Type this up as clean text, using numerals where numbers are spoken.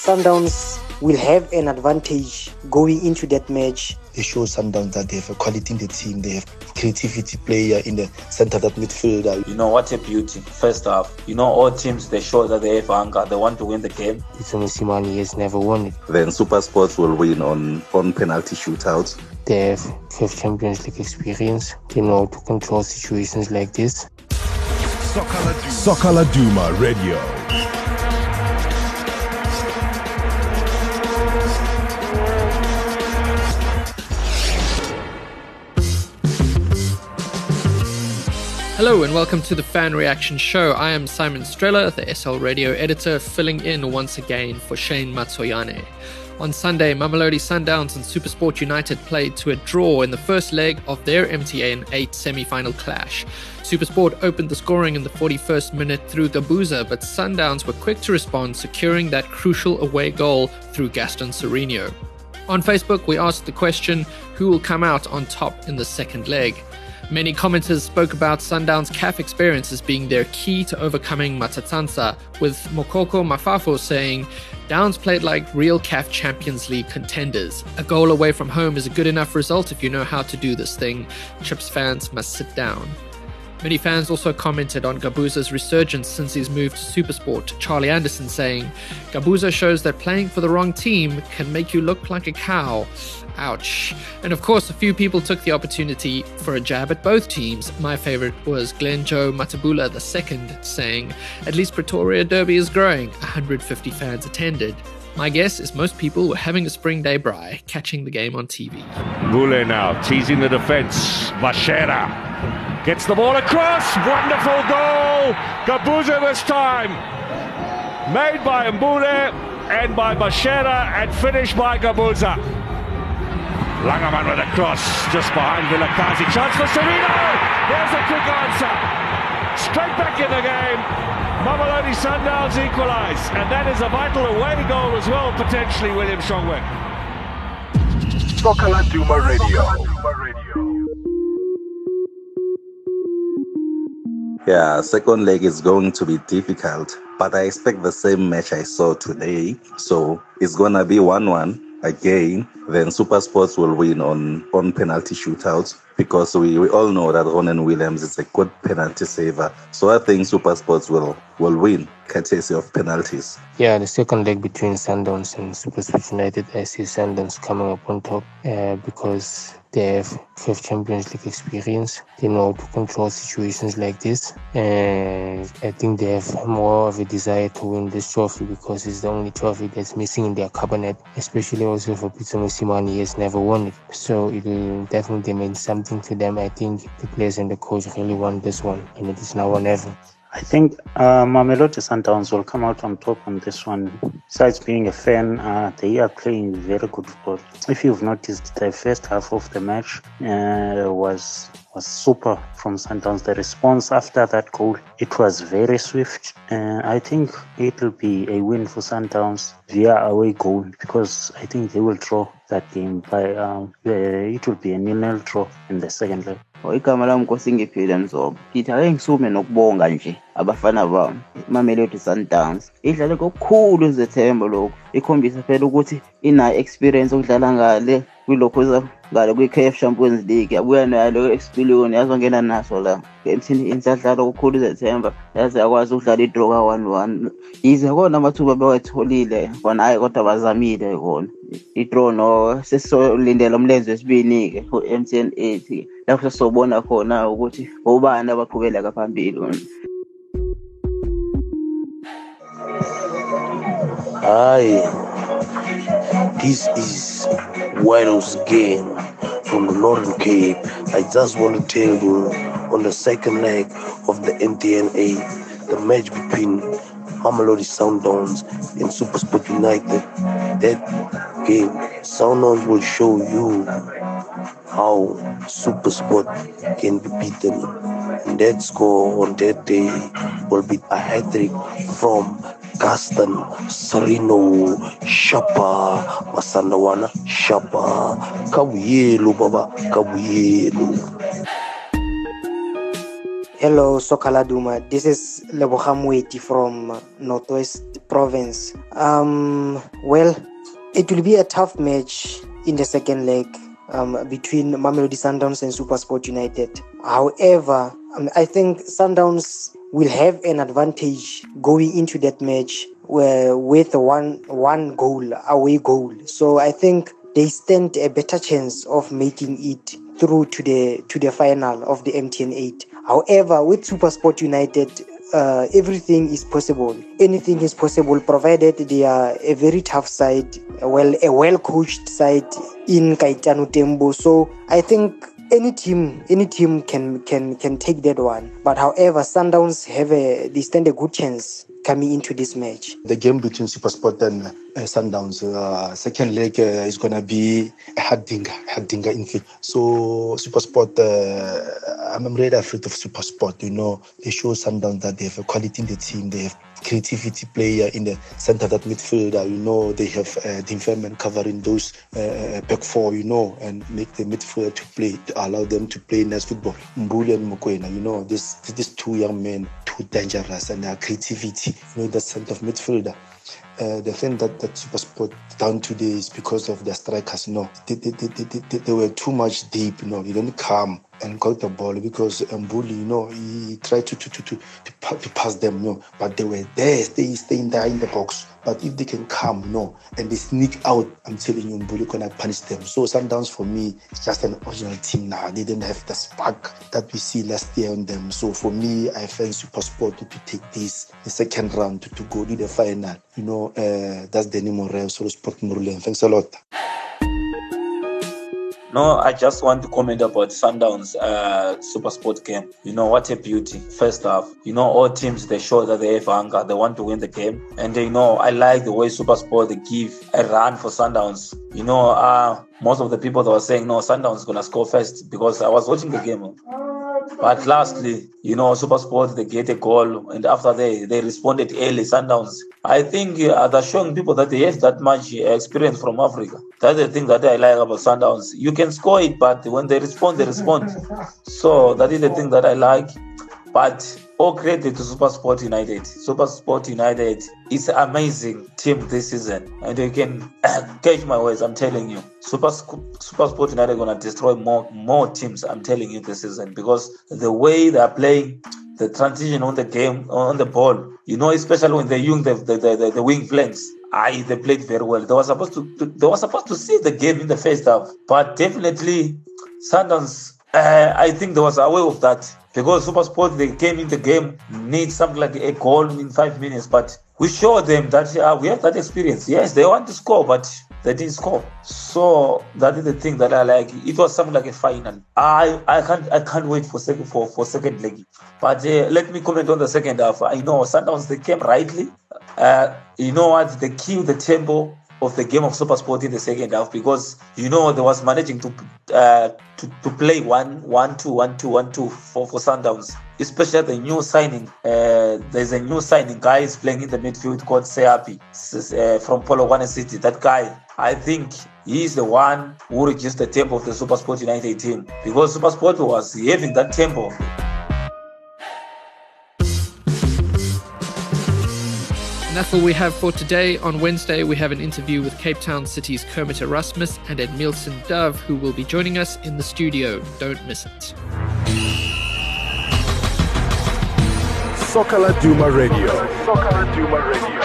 Sundowns will have an advantage going into that match. They show Sundowns that they have a quality in the team. They have creativity player in the center of that midfielder. You know, what a beauty. First half, all teams, they show that they have hunger. They want to win the game. Pitso Mosimane has never won it. Then Super Sports will win on penalty shootouts. They have CAF Champions League experience. They know how to control situations like this. Soccer Laduma Radio. Hello and welcome to the Fan Reaction Show. I am Simon Streller, the SL Radio editor, filling in once again for Shane Matsoyane. On Sunday, Mamelodi Sundowns and SuperSport United played to a draw in the first leg of their MTN 8 semi-final clash. SuperSport opened the scoring in the 41st minute through Gabuza, but Sundowns were quick to respond, securing that crucial away goal through Gaston Sereno. On Facebook, we asked the question, who will come out on top in the second leg? Many commenters spoke about Sundowns' CAF experience as being their key to overcoming Matsatsansa, with Mokoko Mafafo saying, Downs played like real CAF Champions League contenders. A goal away from home is a good enough result if you know how to do this thing. Chips fans must sit down. Many fans also commented on Gabuza's resurgence since his move to SuperSport, Charlie Anderson saying, Gabuza shows that playing for the wrong team can make you look like a cow. Ouch. And of course, a few people took the opportunity for a jab at both teams. My favorite was Glenn Joe Matabula II saying, at least Pretoria Derby is growing. 150 fans attended. My guess is most people were having a spring day braai, catching the game on TV. Mbule now, teasing the defence. Mashera gets the ball across. Wonderful goal. Gabuza this time. Made by Mbule and by Mashera and finished by Gabuza. Langerman with a cross just behind Vilakazi. Chance for Sereno. There's a quick answer. Straight back in the game. Mamelodi Sundowns equalise. And that is a vital away goal as well, potentially, William Shongwe. Soccer Laduma Radio. Yeah, second leg is going to be difficult, but I expect the same match I saw today. So it's going to be 1-1 again. Then Super Sports will win on penalty shootouts because we all know that Ronan Williams is a good penalty saver. So I think Super Sports will win courtesy of penalties. Yeah, the second leg between Sundowns and SuperSport United, I see Sundowns coming up on top because they have CAF Champions League experience. They know how to control situations like this. And I think they have more of a desire to win this trophy because it's the only trophy that's missing in their cabinet, especially also for Pitso Mosimane. He has never won it. So it will definitely mean something to them. I think the players and the coach really want this one, and it is now or never. I think Mamelodi Sundowns will come out on top on this one. Besides being a fan, they are playing very good football. If you've noticed, the first half of the match was super from Sundowns. The response after that goal, it was very swift. I think it will be a win for Sundowns via away goal because I think they will draw that game by it will be a 0-0 draw in the second leg. Igama lami Nkosingiphile Mzobo. Ngithi ake ngisume nokubonga nje abafana bami. Mamelodi Sundowns idlale kokukhulu izethemba lokho. Ikhombisa phela ukuthi ina experience okudlala ngale kulokho ngale kwi-CAF Champions League. Yabuya nayo experience yazongena naso la. Emthini inhlanhla okukhulu izethemba yaze akwazi ukudlala idraw ka-1-1. Yize kona amathuba bewatholile bona hayi kodwa bazamile kona. Idraw no sesolindela umlenze wesibini ke ku MTN 8 lapho sobona khona ukuthi ubani abaqhubela phambili. Hi, this is Wales game from the Northern Cape. I just want to tell you on the second leg of the MTN 8, the match between Mamelodi Sundowns and SuperSport United. That game, Sundowns will show you how SuperSport can be beaten. And that score on that day will be a hat-trick from Gaston Sereno, Shapa, Masandawana, Shapa, Kabuyelu, Baba, Kabuyelu. Hello, Sokala Duma. This is Leboham Weti from Northwest Province. Well, it will be a tough match in the second leg between Mamelodi Sundowns and SuperSport United. However, I think Sundowns will have an advantage going into that match with one goal, away goal. So I think they stand a better chance of making it through to the final of the MTN 8. However, with SuperSport United, everything is possible. Anything is possible, provided they are a very tough side, a well-coached side in Kaitano Tembo. So I think any team can take that one. But however, Sundowns they stand a good chance coming into this match. The game between SuperSport and Sundowns, second leg is going to be a Hadinga infield. So SuperSport, I'm really afraid of SuperSport. You know, they show Sundowns that they have a quality in the team. They have creativity player in the center, that midfielder. You know, they have Dean Fairman covering those back four, you know, and make the midfielder to play, to allow them to play nice football. Mbuli and Mokoena, you know, these two young men, too dangerous, and their creativity, you know, the center of midfielder. The thing that SuperSport down today is because of their strikers. You know, they were too much deep. You know, they didn't come and got the ball because Mbuli, you know, he tried to pass them. You know, but they were there, staying there in the box. But if they can come, you know, and they sneak out, I'm telling you, Mbuli gonna punish them. So Sundowns for me is just an original team now. They didn't have the spark that we see last year on them. So for me, I find SuperSport to take this the second round to go to the final. You know, that's Danny Morel, Solo Sport Murulen. Thanks a lot. No, I just want to comment about Sundowns SuperSport game. You know, what a beauty. First half, you know, all teams, they show that they have hunger. They want to win the game. And, you know, I like the way SuperSport, they give a run for Sundowns. You know, most of the people that were saying, no, Sundowns is going to score first, because I was watching the game. But lastly, you know, SuperSport, they get a goal, and after they responded early. Sundowns, I think they're showing people that they have that much experience from Africa. That's the thing that I like about Sundowns. You can score it, but when they respond, they respond. So that is the thing that I like. But all credit to SuperSport United. SuperSport United is an amazing team this season. And you can catch my words, I'm telling you. SuperSport United are going to destroy more teams, I'm telling you, this season. Because the way they are playing, the transition on the game, on the ball, you know, especially when they're using the wing flanks. They played very well. They were supposed to see the game in the first half. But definitely, Sundowns, I think they was aware of that. Because SuperSport, they came in the game, need something like a goal in 5 minutes. But we showed them that we have that experience. Yes, they want to score, but they didn't score. So that is the thing that I like. It was something like a final. I can't wait for second leg. But let me comment on the second half. I know Sundowns, they came rightly. You know what? They killed the tempo of the game of SuperSport in the second half, because you know they was managing to play 1-2 for Sundowns, especially the new signing. There's a new signing guy is playing in the midfield called Seapi from Polokwane City. That guy, I think he is the one who reduced the tempo of the SuperSport United team, because SuperSport was having that tempo. And that's all we have for today. On Wednesday, we have an interview with Cape Town City's Kermit Erasmus and Edmilson Dove, who will be joining us in the studio. Don't miss it. Sokala Duma Radio.